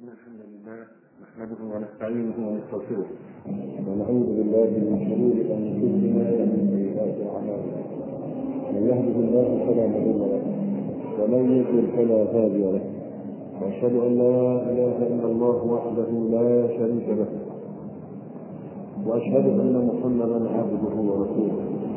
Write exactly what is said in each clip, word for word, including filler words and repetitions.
إن الحمد لله نحمده ونستعينه ونستغفره ونعوذ بالله من شرور أنفسنا ومن سيئات أعمالنا. من يهده الله فلا مضل له ومن يضلل فلا هادي له، وأشهد أن لا إله إلا الله وحده لا شريك له، وأشهد أن محمدا عبده ورسوله.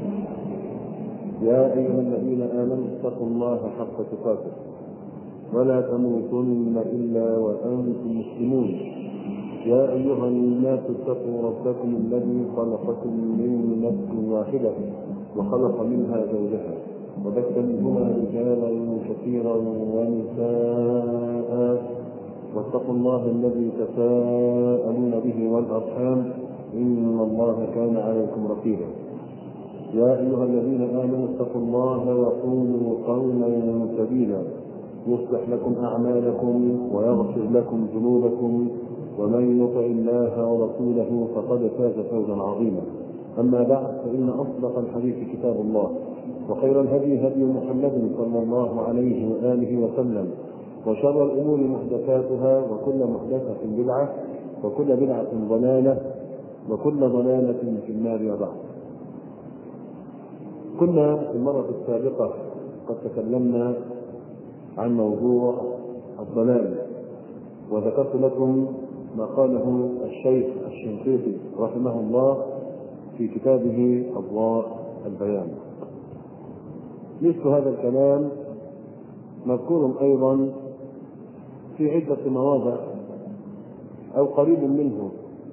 يا أيها الذين آمنوا اتقوا الله حق تقاته ولا تموتن إلا وأنتم مسلمون. يا أيها الناس اتقوا ربكم الذي خلقكم من نفس واحدة وخلق منها زوجها وبث منهما رجالا كثيرا ونساء، واتقوا الله الذي تساءلون به والأرحام إن الله كان عليكم رقيبا. يا أيها الذين آمنوا اتقوا الله وقولوا قولا سديدا يصلح لكم أعمالكم ويغفر لكم ذنوبكم، ومن يطع الله ورسوله فقد فاز فوزا عظيما. أما بعد، فإن أصدق الحديث كتاب الله، وخير الهدي هدي محمد صلى الله عليه وآله وسلم، وشر الأمور محدثاتها، وكل محدثة بدعة، وكل بدعة ضلالة، وكل ضلالة في النار. وبعد، كنا في المرة السابقة قد تكلمنا عن موضوع الضلال، وذكرت لكم ما قاله الشيخ الشنقيطي رحمه الله في كتابه أضواء البيان. مثل هذا الكلام مذكور أيضا في عدة مواضع أو قريب منه،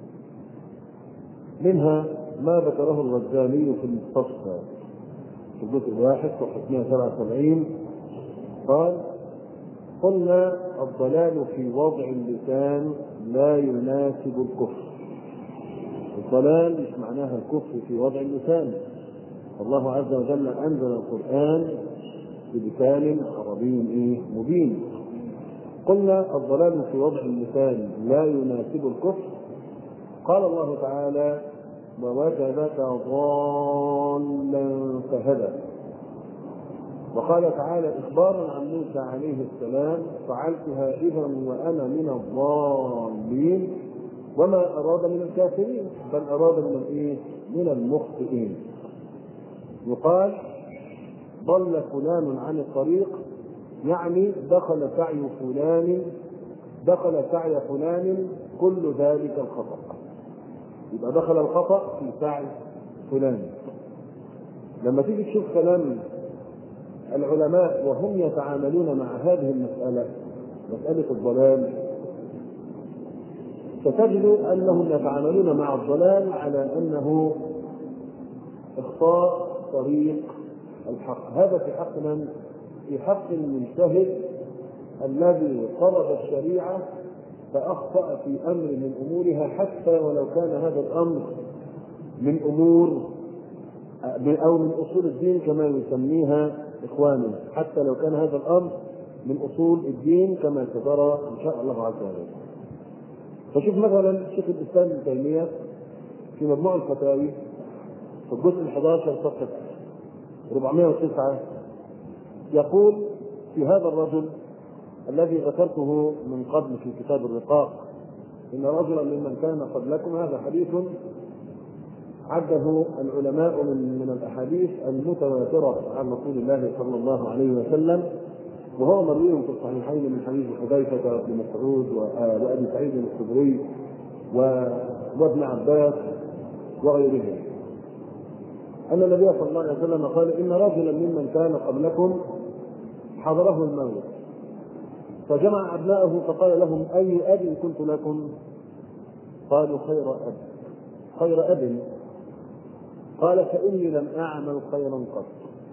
منها ما ذكره الغزالي في المستصفى في الجزء الواحد صفحة مئة وسبعة وسبعين، قال: قلنا الضلال في وضع اللسان لا يناسب الكفر. الضلال مش معناها الكفر في وضع اللسان. الله عز وجل أنزل القرآن بلسان عربي مبين. قلنا الضلال في وضع اللسان لا يناسب الكفر. قال الله تعالى: ووجدك ضالا فهدى. وقال تعالى إخبارا عن موسى عليه السلام: فعلتها إذا وأنا من الضالين، وما أراد من الكافرين بل أراد من الإيه؟ من المخطئين. يقال: ضل فلان عن الطريق، يعني دخل سعي فلان دخل سعي فلان كل ذلك الخطأ. يبقى دخل الخطأ في سعي فلان. لما تيجي تشوف كلام العلماء وهم يتعاملون مع هذه المسألة، مسألة الضلال، ستجد أنهم يتعاملون مع الضلال على أنه إخطاء طريق الحق. هذا في حق من؟ في حق المجتهد الذي طلب الشريعة فأخطأ في أمر من أمورها، حتى ولو كان هذا الأمر من أمور أو من أصول الدين كما يسميها إخواننا، حتى لو كان هذا الأمر من أصول الدين كما سترى إن شاء الله عز وجل. فشوف مثلا شيخ الإسلام ابن تيمية في مجموع الفتاوي في الجزء الحادي عشر صفحة أربعمائة وتسعة يقول في هذا الرجل الذي ذكرته من قبل في كتاب الرقاق: إن رجلا ممن كان قبلكم. هذا حديث عده العلماء من من الاحاديث المتواتره عن رسول الله صلى الله عليه وسلم، وهو مروي في الصحيحين من حديث حذيفه بن مسعود وابي سعيد الخدري وابن عباس وغيرهم، ان النبي صلى الله عليه وسلم قال: ان رجلا ممن كان قبلكم حضره الموت فجمع ابنائه فقال لهم: اي اب كنت لكم؟ قالوا: خير اب. خير اب. قال: فإني لم أعمل خيرا قط.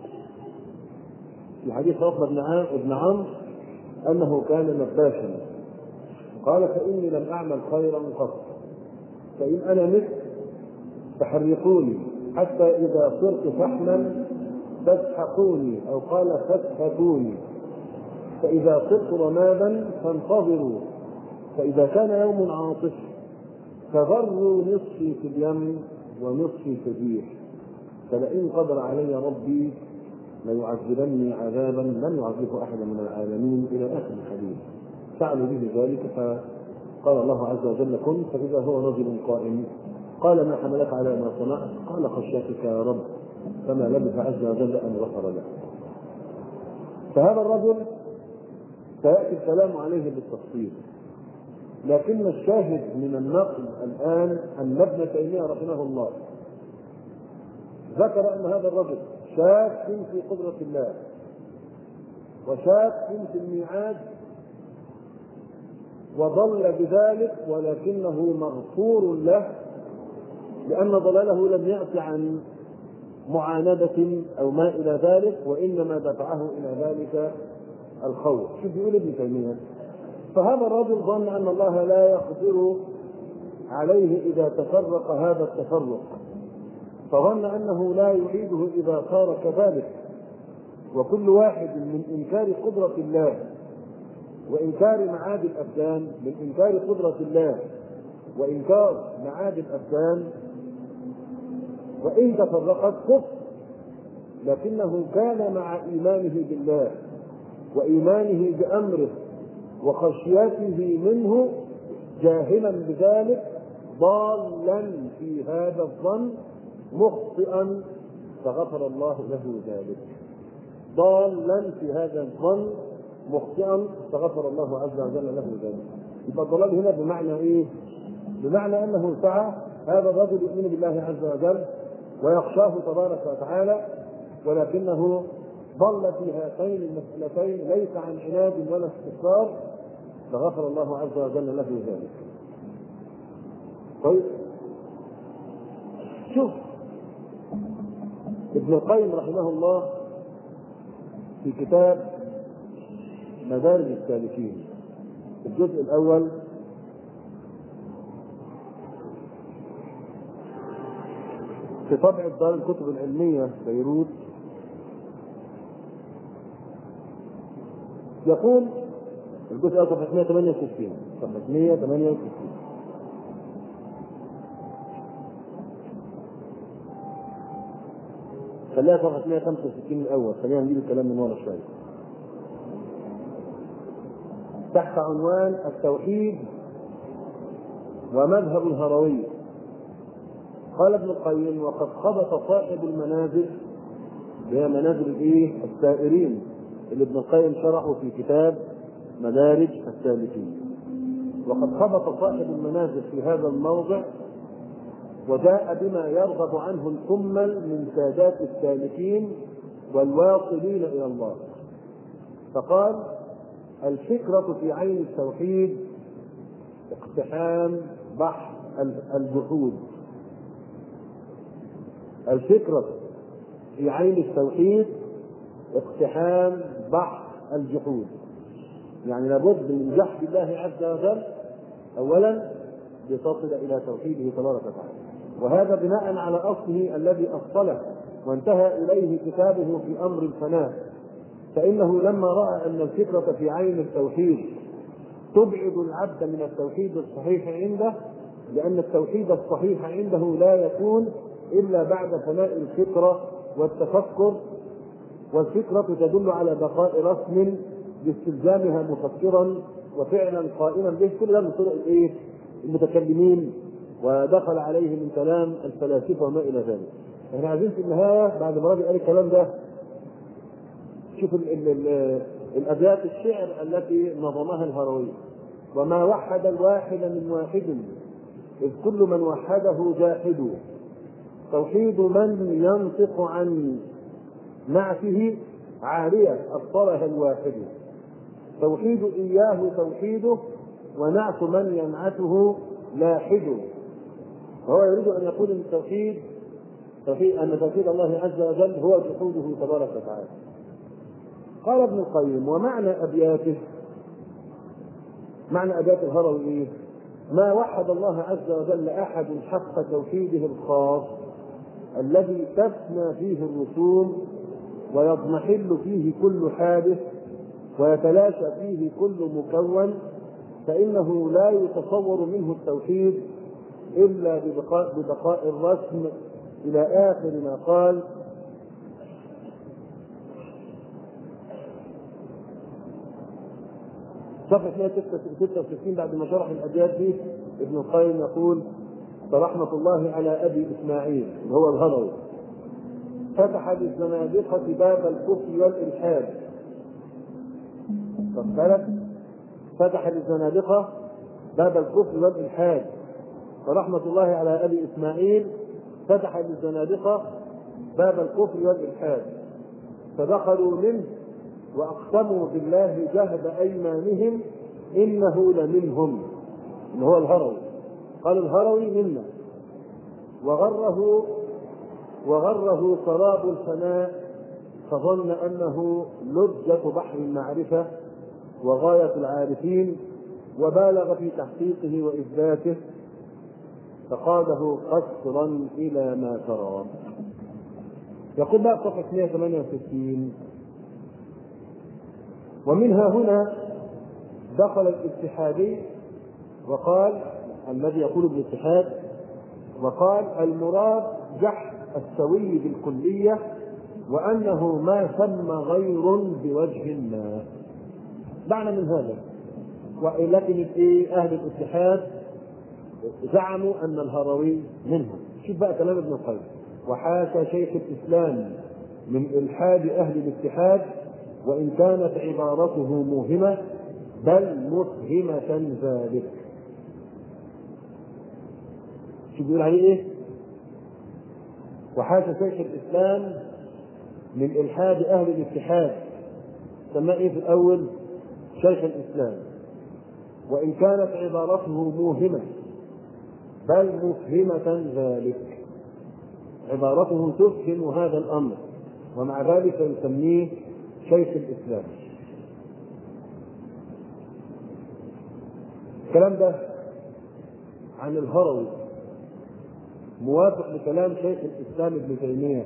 في حديث عقبة بن عمرو أنه كان نباشا، قال: فإني لم أعمل خيرا قط، فإن أنا مت فحرقوني حتى إذا صرت فحما فاسحقوني، أو قال فاسحقوني، فإذا صرت رمادا فانتظروا، فإذا كان يوم عاصف فغروا نصفي في اليم ونصفي في الريح، فلئن قدر علي ربي ليعذبني عذابا لم يعذبه احد من العالمين، الى اخر الحديث. فعلوا به ذلك قال الله عز وجل كن، فإذا هو رجل قائم. قال ما حملك على ما صنعت؟ قال خشيتك يا رب، فما لبث عز وجل أن غفر له. فهذا الرجل سيأتي الكلام عليه بالتفصيل، لكن الشاهد من النقل الآن أن ابن تيمية رحمه الله ذكر أن هذا الرجل شاك في قدرة الله وشاك في الميعاد وضل بذلك، ولكنه مغفور له لأن ضلاله لم يأتي عن معاندة أو ما إلى ذلك، وإنما دفعه إلى ذلك الخوف. شوف يقول ابن تيمية: فهذا الرجل ظن أن الله لا يقدر عليه إذا تفرق هذا التفرق، فظن أنه لا يعيده إذا صار كذلك. وكل واحد من إنكار قدرة الله وإنكار معاد الأبدان، من إنكار قدرة الله وإنكار معاد الأبدان، وإن تفرقت كفر، لكنه كان مع إيمانه بالله وإيمانه بأمره وخشيته منه جاهلا بذلك ضالا في هذا الظن مخطئا فغفر الله له ذلك. ضالا في هذا الظن مخطئا فغفر الله عز وجل له ذلك. يبقى الضلال هنا بمعنى ايه؟ بمعنى انه سعى هذا الرجل يؤمن بالله عز وجل ويخشاه تبارك وتعالى، ولكنه ضل في هاتين المسألتين ليس عن عناد ولا استكبار، فغفر الله عز وجل له ذلك. طيب شوف ابن القيم رحمه الله في كتاب مدارج السالكين الجزء الأول في طبع دار الكتب العلمية بيروت يقول الجزء الأول صفحة مئة وثمانية وستين صفحة مئة وثمانية وستين: خليها صفحة مئة وخمسة وستين الأول، خلينا نجيب الكلام من ورا شوية. تحت عنوان التوحيد ومذهب الهروي قال ابن القيم: وقد خبط صاحب المنازل، هي منازل الايه؟ السائرين، اللي ابن القيم شرحه في كتاب مدارج السالكين. وقد خبط صاحب المنازل في هذا الموضع وجاء بما يرغب عنه الكمل من سادات السالكين والواصلين إلى الله، فقال: الفكرة في عين التوحيد اقتحام بحث الجحود. الفكرة في عين التوحيد اقتحام بحث الجحود، يعني لابد من جحد الله عز وجل أولا لتصل إلى توحيده تبارك وتعالى، وهذا بناء على أصله الذي أصله وانتهى إليه كتابه في أمر الفناء. فإنه لما رأى أن الفكرة في عين التوحيد تبعد العبد من التوحيد الصحيح عنده، لأن التوحيد الصحيح عنده لا يكون إلا بعد فناء الفكرة والتفكر، والفكرة تدل على بقاء رسم باستلزامها مفكرا وفعلا قائما به. كل ده من طرق الايه؟ المتكلمين، ودخل عليه من كلام الفلاسفة وما إلى ذلك. احنا عايزين في النهاية بعد ما راجل قال الكلام ده شوف ال ال ال الأبيات الشعر التي نظمها الهروي: وما وحد الواحد من واحد إذ كل من وحده جاحد، توحيد من ينطق عن نعته عارية أبطلها الواحد، توحيد إياه توحيده ونعت من ينعته لاحد. فهو يريد أن يقول أن التوحيد توحيد أن توحيد الله عز وجل هو جحوده تبارك وتعالى. قال ابن القيم: ومعنى أبياته، معنى أبيات الهروي إيه؟ ما وحد الله عز وجل أحد حق توحيده الخاص الذي تفنى فيه الرسوم ويضمحل فيه كل حادث ويتلاشى فيه كل مكون، فإنه لا يتصور منه التوحيد إلا ببقاء, ببقاء الرسم إلى آخر ما قال. صفحة مئة وستة وستين بعد ما شرح الأبيات دي ابن القيم يقول: فرحمة الله على أبي إسماعيل وهو الهروي فتح للزنادقة باب الكفر والإلحاد. فقالت: فتح للزنادقة باب الكفر والإلحاد. فرحمة الله على أبي إسماعيل فتح للزنادقة باب الكفر والإلحاد، فدخلوا منه وأقسموا بالله جهد أيمانهم إنه لمنهم، إن هو الهروي. قال الهروي منا، وغره وغره سراب الفناء فظن أنه لجة بحر المعرفة وغاية العارفين، وبالغ في تحقيقه وإثباته فقاده قصرا إلى ما ترى. يقول بقى صفحة مئة وثمانية وستين: ومنها هنا دخل الاتحادي وقال، الذي يقول بالاتحاد، وقال: المراد جحد السوي بالكلية، وأنه ما ثم غير بوجه ما. معنى من هذا، ولكن أهل الاتحاد زعموا أن الهروي منهم. شوف بقى كلام ابن القيم: وحاشا شيخ الإسلام من إلحاد أهل الاتحاد، وإن كانت عبارته موهمة بل مفهمة ذلك. شو بيقول عليه إيه؟ وحاشا شيخ الإسلام من إلحاد أهل الاتحاد، سماه إيه في الأول؟ شيخ الإسلام، وإن كانت عبارته موهمة بل مفهمة ذلك. عبارته تفهم هذا الأمر، ومع ذلك يسميه شيخ الإسلام. الكلام ده عن الهروي موافق لكلام شيخ الإسلام ابن تيمية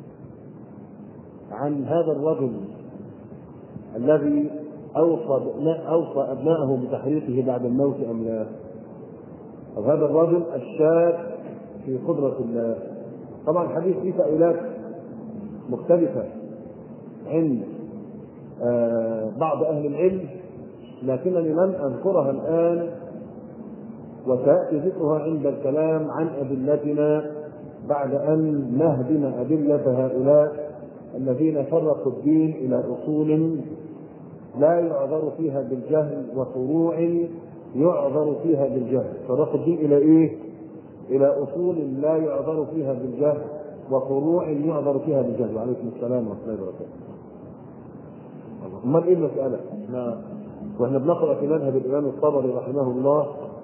عن هذا الرجل الذي أوصى أوصى أبنائه بتحريقه بعد الموت أم لا؟ هذا الرجل الشاك في قدرة الله. طبعا الحديث فيه تأويلات مختلفة عند بعض أهل العلم، لكنني لن أذكرها الآن، وسيأتي ذكرها عند الكلام عن أدلتنا بعد أن نهدم أدلة هؤلاء الذين فرقوا الدين إلى أصول لا يعذر فيها بالجهل وفروع يعذر فيها بالجهل. فرقوا الدين إلى إيه؟ إلى أصول لا يعذر فيها بالجهل وفروع يعذر فيها بالجهل. وعليكم السلام ورحمة الله وبركاته. أمال إيه المسألة؟ احنا وإحنا بنقرأ في مذهب الإمام الطبري رحمه الله،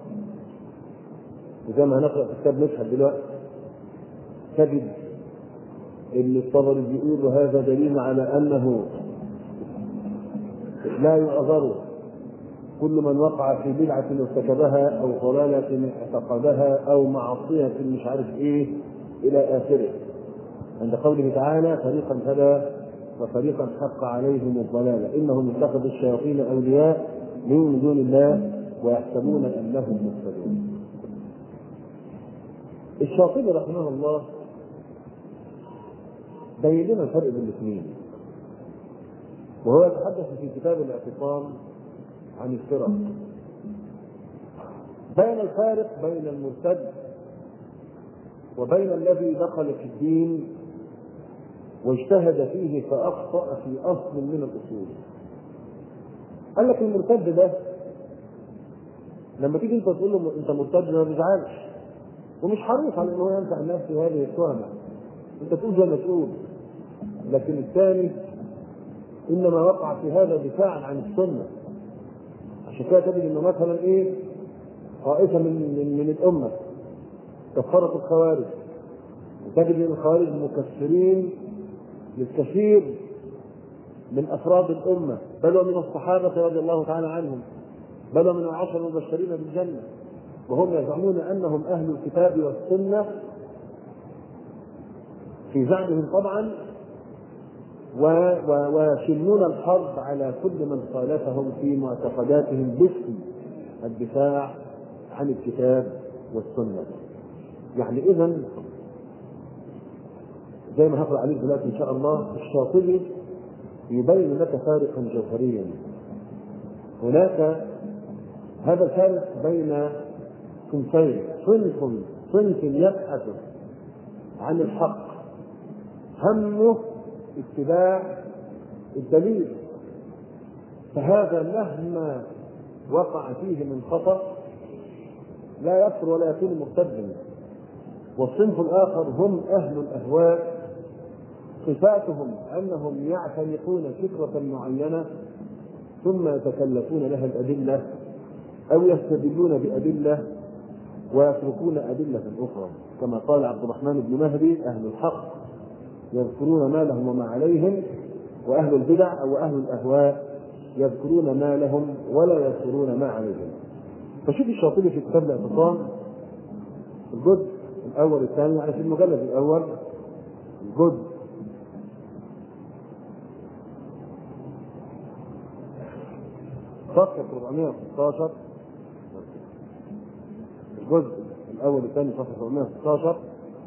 وزي ما هنقرأ في كتاب مشهد دلوقتي تجد إن الطبري بيقول هذا دليل على أنه لا يعذر كل من وقع في بدعة ارتكبها أو ضلالة اعتقدها أو معصية مش عارف إيه إلى آخره، عند قوله تعالى: فريقا هدى وفريقا حق عليهم الضلالة إنهم اتخذوا الشياطين أولياء من دون الله ويحسبون أنهم مهتدون. الشاطبي رحمه الله بين لنا الفرق بين الاثنين، وهو يتحدث في كتاب الاعتصام عن الفرق، بين الفارق بين المرتد وبين الذي دخل في الدين واجتهد فيه فأخطأ في أصل من الأصول. قال لك المرتد ده لما تيجي انت تقول له انت مرتد ما بيزعلش ومش حريص على انه ينفع نفسه هذه التهمة، انت تقول زي ما تقول. لكن الثاني انما وقع في هذا دفاعا عن السنة. عشان كده تجد انه مثلا ايه طائفة من من, من الامة كفرت الخوارج، وتجد ان الخوارج مكفرين للكثير من افراد الامة، بل ومن الصحابة رضي الله تعالى عنهم، بل ومن العشر المبشرين بالجنة، وهم يزعمون انهم اهل الكتاب والسنة في زعمهم طبعا، ويشنون الحرب على كل من خالفهم في معتقداتهم باسم الدفاع عن الكتاب والسنة. يعني إذن زي ما هقرأ عليه دلوقتي إن شاء الله، الشاطبي يبين لك فارقا جوهريا هناك هذا الفرق بين صنفين، صنف صنف يبحث عن الحق همه اتباع الدليل، فهذا مهما وقع فيه من خطأ لا يكفر ولا يكون مرتدا. والصنف الآخر هم أهل الأهواء، صفاتهم أنهم يعتنقون فكرة معينة ثم يتكلفون لها الأدلة أو يستدلون بأدلة ويتركون أدلة أخرى، كما قال عبد الرحمن بن مهدي: أهل الحق يذكرون ما لهم وما عليهم، وأهل البدع أو أهل الأهواء يذكرون ما لهم ولا يذكرون ما عليهم. فشوف الشاطبي في كتاب الاعتصام الجزء الأول الثاني، يعني في المجلد الأول الجزء صفحة أربعمائة وستة عشر، الجزء الأول الثاني صفحة أربعمائة وستة عشر،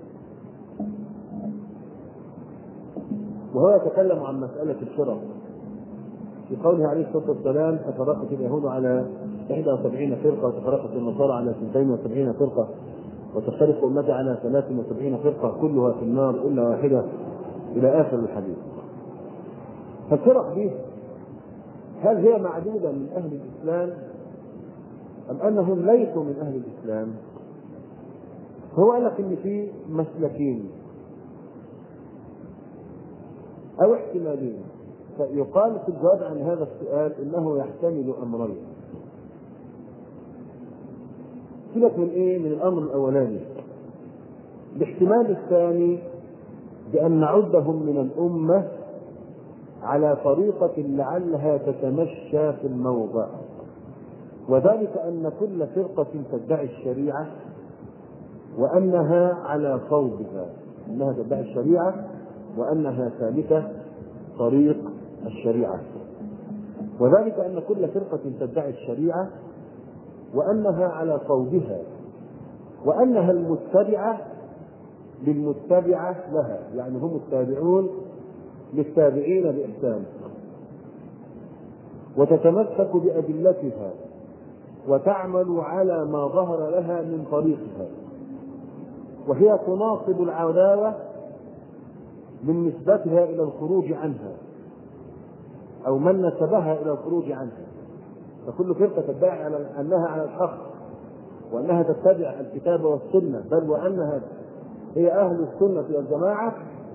وهو يتكلم عن مسألة الفرق في قوله عليه الصلاة والسلام: تفرقت اليهود على إحدى وسبعين فرقة، وتفرقت النصارى على اثنتين وسبعين فرقة، وتفترق أمتي على ثلاث وسبعين فرقة كلها في النار إلا واحدة، إلى آخر الحديث. فالفرق دي هل هي معدودة من أهل الإسلام أم أنهم ليسوا من أهل الإسلام؟ هو قال لك إن في مسلكين أو احتمالين، فيقال في الجواب عن هذا السؤال إنه يحتمل أمرين. سيبك من إيه؟ من الأمر الأولاني. الاحتمال الثاني بأن نعدهم من الأمة على طريقة لعلها تتمشى في الموضع، وذلك أن كل فرقة تدعي الشريعة وأنها على صوبها، أنها تدعي الشريعة وأنها ثابتة طريق الشريعة، وذلك أن كل فرقة تدعي الشريعة وأنها على صوبها، وأنها المتبعة للمتبعة لها، يعني هم التابعون للتابعين بإحسان، وتتمسك بأدلتها وتعمل على ما ظهر لها من طريقها، وهي تناصب العداوة من نسبتها إلى الخروج عنها أو من نسبها إلى الخروج عنها. فكل فرقة تدعي أنها على الحق وأنها تتبع الكتاب والسنة، بل وأنها هي أهل السنة والجماعة،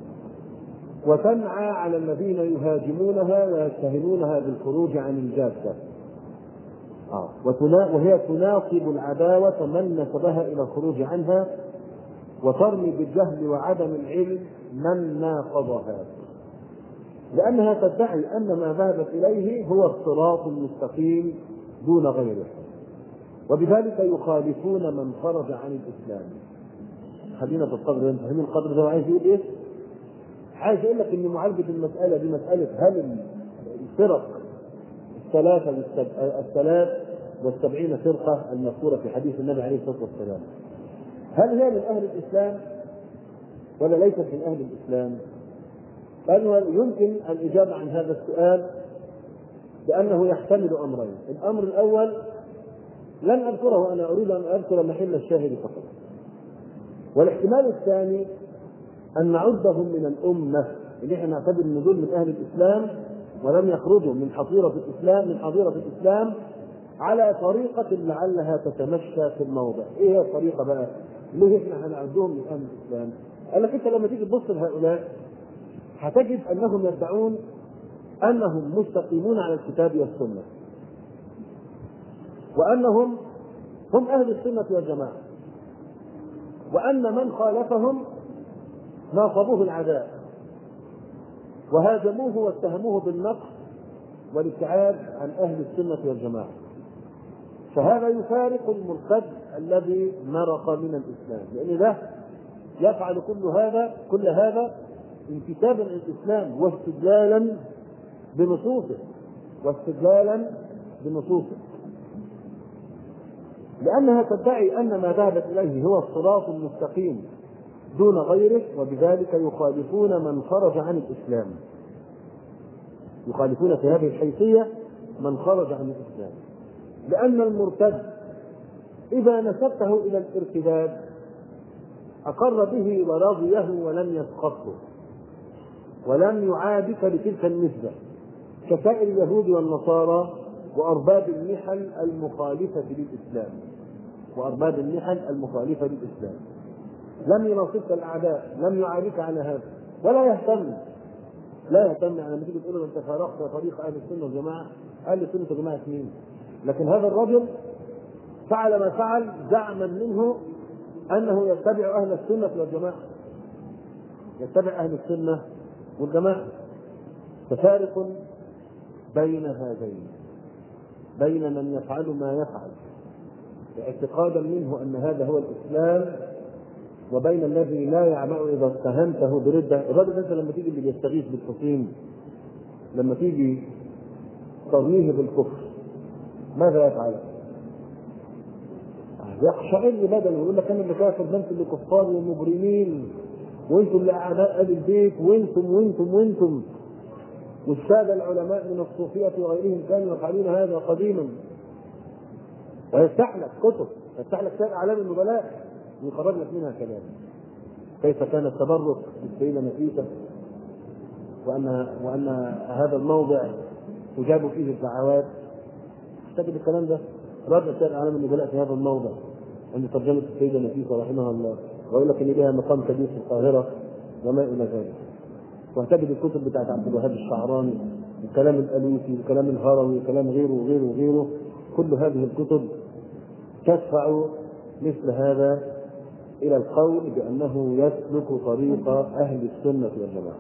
وتنعى على الذين يهاجمونها ويتهمونها بالخروج عن الجادة، آه. وهي تناصب العداوة من نسبها إلى الخروج عنها، وترمي بالجهل وعدم العلم من ناقضها، لأنها تدعي أن ما ذهبت إليه هو الصراط المستقيم دون غيره، وبذلك يخالفون من خرج عن الإسلام. خلينا في القدر، انت فاهمين القدر ده عايز يقول ايه؟ عايز يقول لك ان معالجة المسألة دي مسألة هل الفرق الثلاثة الثلاث والسبعين فرقة المذكورة في حديث النبي عليه الصلاة والسلام هل هي من أهل الإسلام ولا ليست من أهل الإسلام؟ لأنه يمكن الإجابة عن هذا السؤال بأنه يحتمل أمرين. الأمر الأول لن أذكره وأنا أريد أن أذكر محل الشاهد فقط، والاحتمال الثاني أن نعدهم من الأمة اللي احنا نعتبر ان دول من أهل الإسلام ولم يخرجوا من حظيرة الإسلام من حظيرة الإسلام على طريقة لعلها تتمشى في الموضع. إيه هي الطريقة بقى؟ ليه احنا هنعدهم من أهل الإسلام؟ قال لك أنت لما تيجي تبص لهؤلاء هتجد أنهم يدعون أنهم مستقيمون على الكتاب والسنة، وأنهم هم أهل السنة والجماعة، وأن من خالفهم ناصبوه العداء وهاجموه واتهموه بالنقص والابتعاد عن أهل السنة والجماعة. فهذا يفارق المرتد الذي مرق من الإسلام، لأن ده يفعل كل هذا كل هذا انتسابا إلى الإسلام واستدلالا بنصوصه واستدلالا بنصوصه لأنها تدعي أن ما ذهبت إليه هو الصراط المستقيم دون غيره، وبذلك يخالفون من خرج عن الإسلام، يخالفون في هذه الحيثية من خرج عن الإسلام، لأن المرتد إذا نسبته إلى الارتداد أقر به ورضيه ولم يسقطه ولم يعادك بتلك النسبة كسائر اليهود والنصارى وأرباب المحن المخالفة للإسلام وأرباب المحن المخالفة للإسلام. لم يناصبك الأعداء، لم يعادك على هذا، ولا يهتم لا يهتم يعني لما تيجي تقول له أنت فارقت طريق أهل السنة والجماعة، أهل السنة والجماعة مين؟ لكن هذا الرجل فعل ما فعل زعما منه أنه يتبع أهل السنة والجماعة، يتبع أهل السنة والجماعة. ففارق بين هذين، بين من يفعل ما يفعل اعتقادا منه أن هذا هو الإسلام، وبين الذي لا يعبأ إذا اتهمته بردة. الرجل أنت لما تيجي اللي يستغيث بالحصين، لما تيجي ترميه بالكفر ماذا يفعل؟ يقشعر بدنه ويقول لك انا اللي كافر، ده انتم اللي كفار ومجرمين، وانتم اللي اعداء ال البيت، وانتم وانتم وانتم والساده العلماء من الصوفيه وغيرهم كانوا يفعلون هذا قديما. ويفتح لك كتب، يفتح لك سائر اعلام النبلاء ويخرج لك منها كلام كيف كان التبرك بالسيده نفيسه، وان وان هذا الموضع تجاب فيه الدعوات. تجد الكلام ده راجع سائر اعلام النبلاء في هذا الموضع عند ترجمه السيده نفيسه رحمها الله، ويقول لك ان لها مقام كبير في القاهره وما الى ذلك. وتجد الكتب بتاعت عبد الوهاب الشعراني وكلام الالوسي وكلام الهروي وكلام غيره وغيره وغيره، كل هذه الكتب تدفع مثل هذا الى القول بانه يسلك طريق اهل السنه والجماعه.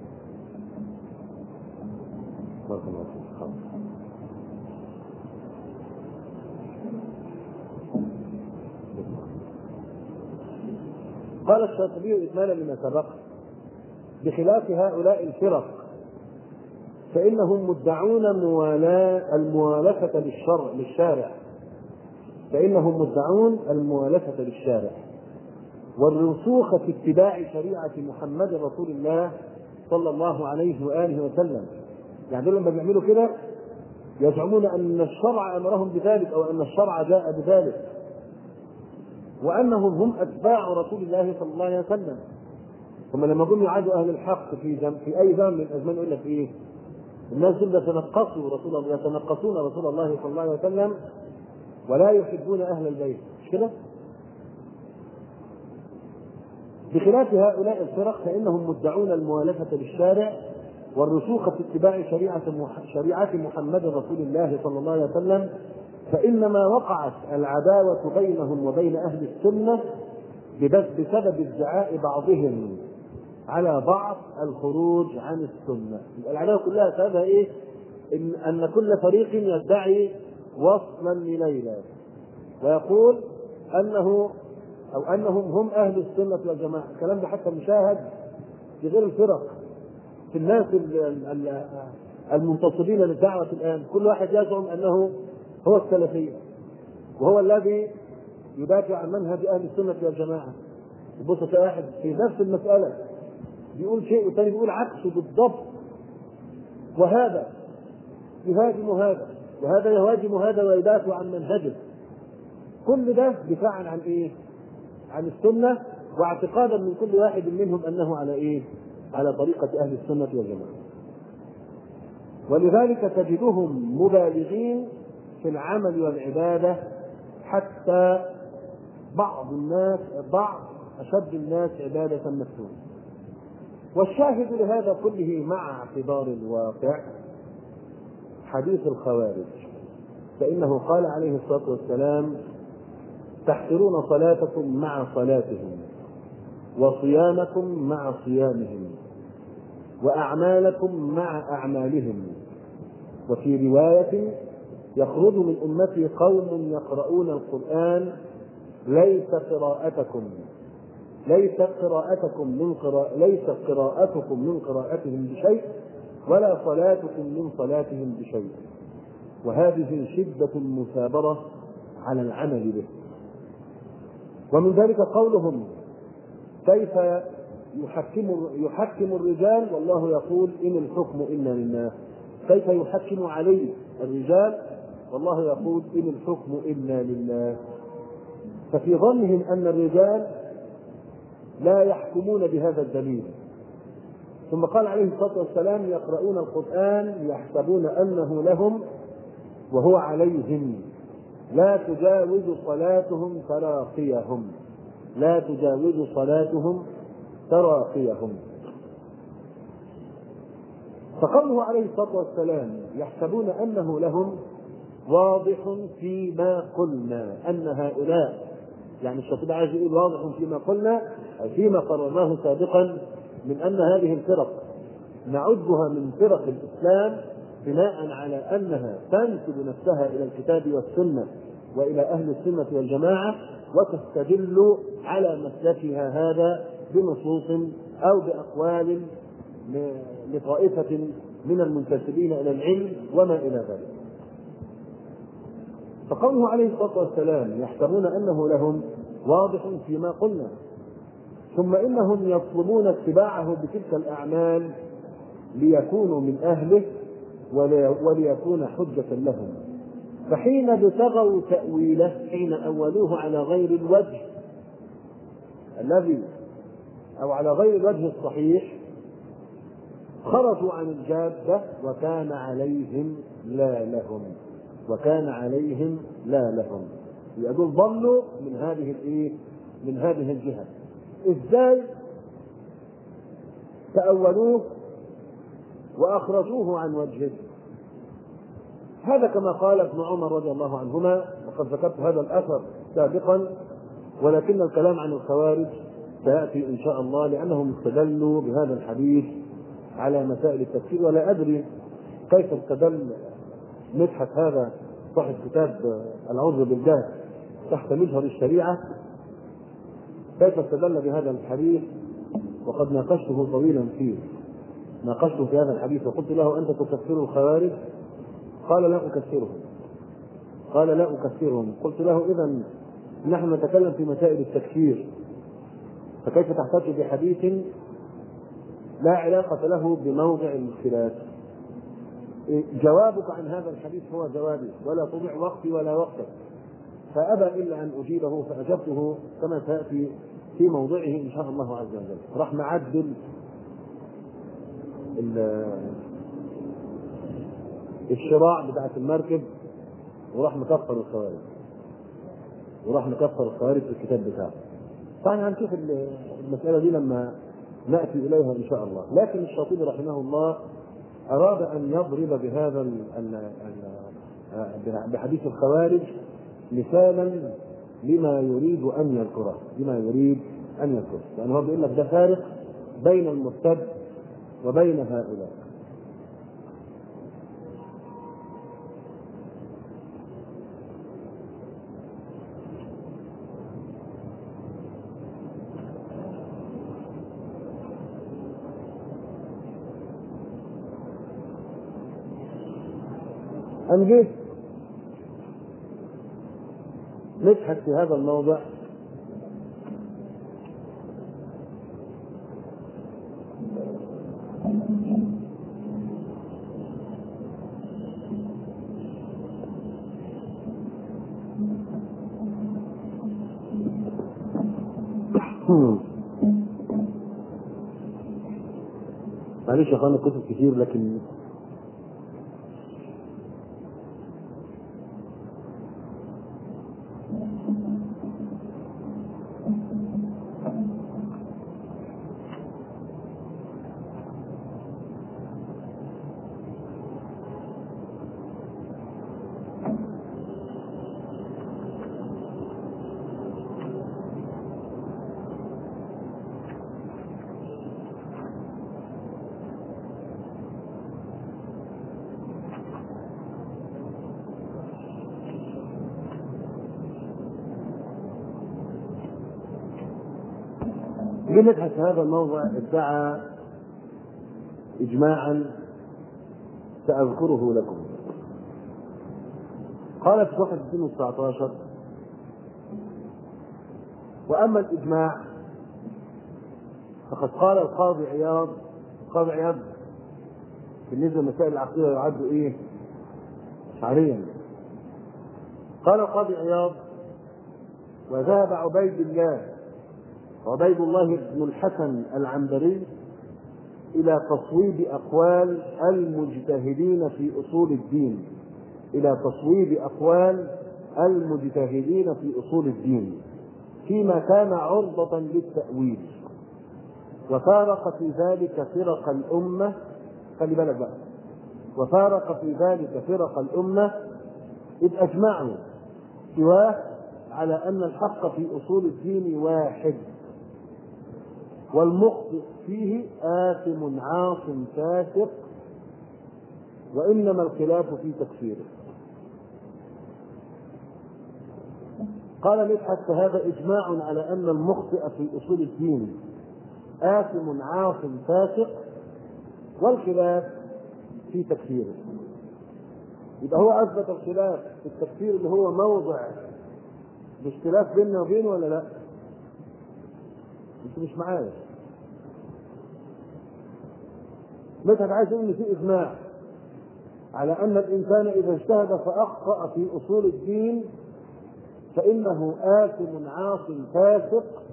قال الشاطبي إكمالا لما سبق: بخلاف هؤلاء الفرق فإنهم مدعون موالاة الموالفة للشرع للشارع فإنهم مدعون الموالفة للشارع والرسوخ في اتباع شريعة محمد رسول الله صلى الله عليه وآله وسلم. يعني دول لما بيعملوا كده يزعمون أن الشرع أمرهم بذلك أو أن الشرع جاء بذلك، وأنهم هم أتباع رسول الله صلى الله عليه وسلم. ثم لما جم يعادوا أهل الحق في جم... في أي زمن من الأزمان يقول لك إيه؟ الناس دول يتنقصوا رسول الله يتنقصون رسول الله صلى الله عليه وسلم ولا يحبون أهل البيت، مش كده؟ بخلاف هؤلاء الفرق فإنهم مدعون الموالفة للشارع والرسوخ في اتباع شريعة شريعة محمد رسول الله صلى الله عليه وسلم، فإنما وقعت العداوة بينهم وبين أهل السنة بسبب ادعاء بعضهم على بعض الخروج عن السنة. العداوة كلها سببها إيه؟ إن, أن كل فريق يدعي وصلا لليلى ويقول أنه أو أنهم هم أهل السنة والجماعة. الكلام ده حتى مشاهد في غير الفرق، في الناس المنتصبين للدعوة الآن، كل واحد يزعم أنه هو السلفي وهو الذي يدافع عن منهج أهل السنة والجماعة. يبص في واحد في نفس المسألة بيقول شيء والثاني بيقول عكسه بالضبط، وهذا يهاجم هذا وهذا يهاجم هذا ويدافع عن منهجه. كل ده دفاعا عن ايه؟ عن السنة، واعتقادا من كل واحد منهم انه على ايه؟ على طريقة اهل السنة والجماعة. ولذلك تجدهم مبالغين في العمل والعبادة، حتى بعض الناس بعض أشد الناس عبادة مفتون. والشاهد لهذا كله مع اعتبار الواقع حديث الخوارج، فإنه قال عليه الصلاة والسلام: تحقرون صلاتكم مع صلاتهم وصيامكم مع صيامهم وأعمالكم مع أعمالهم. وفي رواية: يخرج من أمتي قوم يقرؤون القرآن ليس قراءتكم ليس قراءتكم من قراء ليس قراءتكم من قراءتهم بشيء ولا صلاتكم من صلاتهم بشيء. وهذه شدة المثابرة على العمل به. ومن ذلك قولهم: كيف يحكم يحكم الرجال والله يقول إن الحكم إلا لله. كيف يحكم عليه الرجال؟ والله يقول إن الحكم إلا لله. ففي ظنهم أن الرجال لا يحكمون بهذا الدليل. ثم قال عليه الصلاة والسلام يقرؤون القرآن يحسبون أنه لهم وهو عليهم لا تجاوز صلاتهم تراقيهم، لا تجاوز صلاتهم تراقيهم. فقوله عليه الصلاة والسلام يحسبون أنه لهم واضح فيما قلنا أن هؤلاء، يعني الشاطبي عايز يقول واضح فيما قلنا أي فيما قررناه سابقا من أن هذه الفرق نعدها من فرق الإسلام بناء على أنها تنسب نفسها إلى الكتاب والسنة وإلى أهل السنة والجماعة، وتستدل على مسلكها هذا بنصوص أو بأقوال لطائفة من المنتسبين إلى العلم وما إلى ذلك. فقوله عليه الصلاة والسلام يحسبون أنه لهم واضح فيما قلنا، ثم إنهم يطلبون اتباعه بتلك الأعمال ليكونوا من أهله وليكون حجة لهم. فحين ابتغوا تأويله، حين أولوه على غير الوجه الذي أو على غير الوجه الصحيح، خرجوا عن الجادة وكان عليهم لا لهم، وكان عليهم لا لهم. يقول ضلوا من هذه الايه؟ من هذه الجهة. ازاي تأولوه وأخرجوه عن وجهه؟ هذا كما قال ابن عمر رضي الله عنهما، وقد ذكرت هذا الأثر سابقا، ولكن الكلام عن الخوارج سيأتي إن شاء الله، لأنهم استدلوا بهذا الحديث على مسائل التفسير. ولا أدري كيف استدل مدحت هذا صاحب كتاب العذر بالجهل تحت مجهر الشريعة، كيف استدل بهذا الحديث وقد ناقشته طويلا فيه. ناقشته في هذا الحديث وقلت له أنت تكفر الخوارج؟ قال لا أكفرهم. قال لا أكفرهم. قلت له إذن نحن نتكلم في مسائل التكفير، فكيف تحتج بحديث لا علاقة له بموضع الخلاف؟ جوابك عن هذا الحديث هو جوابي، ولا تضيع وقتي ولا وقتك. فأبى إلا أن أجيبه، فأجبته كما سيأتي في موضعه إن شاء الله عز وجل. راح معدل الشراع بتاعت المركب، وراح مكفر الخوارج، وراح مكفر الخوارج في الكتاب بتاعه. طبعا هنشوف المسألة دي لما نأتي إليها إن شاء الله. لكن الشاطبي رحمه الله أراد أن يضرب بهذا ال ال ال بحديث الخوارج مثالا لما يريد أن يذكره، لما يريد أن يذكره، لأنه هو بيقول لك ده فارق بين المرتد وبين هؤلاء. أن جيت نبحث في هذا الموضع معلش يا اخوانا كتب كتير، لكن نبحث في هذا الموضع ادعى إجماعا سأذكره لكم. قال في صفحة اثنين وتسعة عشر: وأما الإجماع فقد قال القاضي عياض القاضي عياض بالنسبة لمسائل العقيدة يعد إيه؟ أشعريا. قال القاضي عياض: وذهب عبيد الله عبيد الله بن الحسن العنبري إلى تصويب أقوال المجتهدين في أصول الدين إلى تصويب أقوال المجتهدين في أصول الدين فيما كان عرضة للتأويل، وفارق في ذلك فرق الأمة. خلي بالك بقى، وفارق في ذلك فرق الأمة إذ أجمعوا سواه على أن الحق في أصول الدين واحد، والمخطئ فيه آثم عاص فاسق، وإنما الخلاف في تكفيره. قال مدحت: فهذا إجماع على أن المخطئ في أصول الدين آثم عاص فاسق، والخلاف في تكفيره. يبقى هو أثبت الخلاف في التكفير اللي هو موضع باختلاف بيننا وبينه ولا لا؟ انت مش معايا. مدحت عايز يقول ان في اجماع على ان الانسان اذا اجتهد فاخطا في اصول الدين فانه آثم عاص فاسق،